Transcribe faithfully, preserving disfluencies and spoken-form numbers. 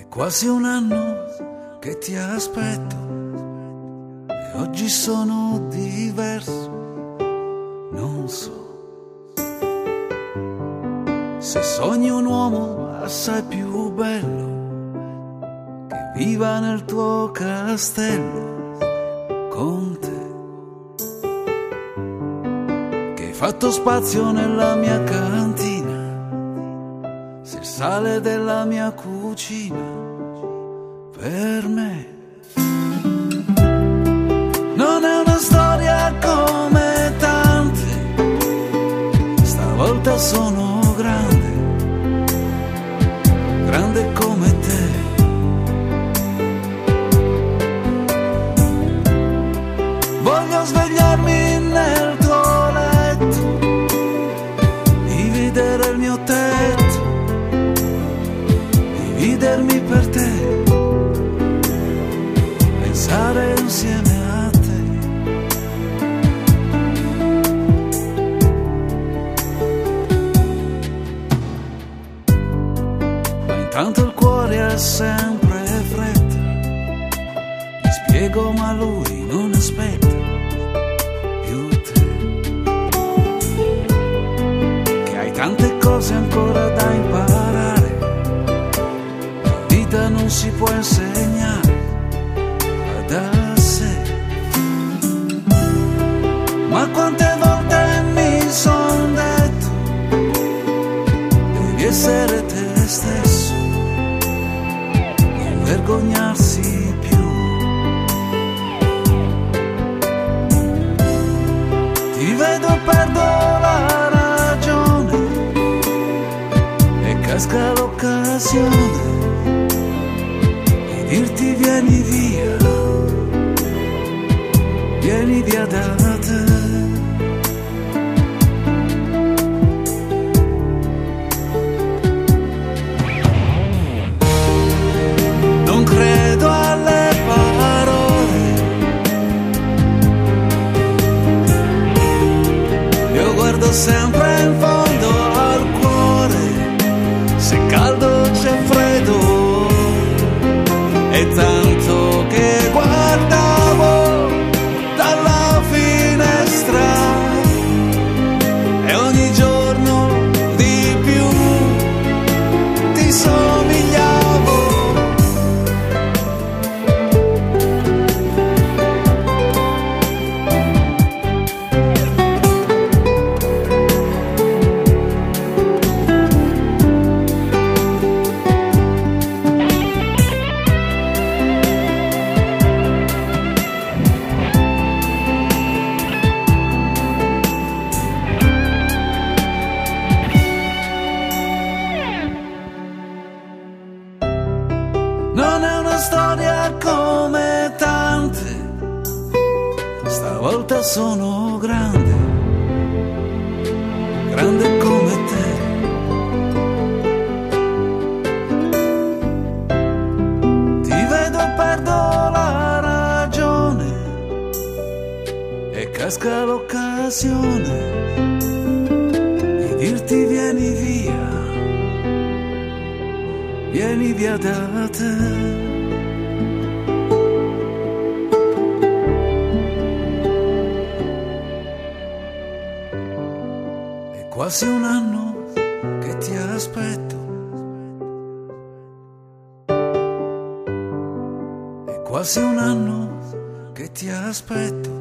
Quasi un anno che ti aspetto e oggi sono diverso, non so se sogni un uomo assai più bello che viva nel tuo castello con te, che hai fatto spazio nella mia cantina, sei il sale della mia cucina per me. Non è una storia come tante, stavolta sono grande, grande come te. Voglio svegliarmi nel tuo letto, dividere il mio tetto, dividermi per te, pensare insieme a te. Ma intanto il cuore ha sempre fretta, gli spiego ma lui non aspetta più te, che hai tante cose ancora da imparare, la vita non si può insegnare da sé. Ma quante volte mi son detto devi essere te stesso, non vergognarsi più. Ti vedo, perdo la ragione e casca l'occasione di dirti vieni via, vieni via da te. Non credo alle parole, io guardo sempre in fondo al cuore, se caldo c'è freddo, e tanto che guardavo dalla finestra e ogni giorno di più ti somigliavo. Non è una storia come tante, stavolta sono grande, grande come te. Ti vedo, perdo la ragione e casca l'occasione di dirti vieni via, vieni via da te. È quasi un anno che ti aspetto, è quasi un anno che ti aspetto.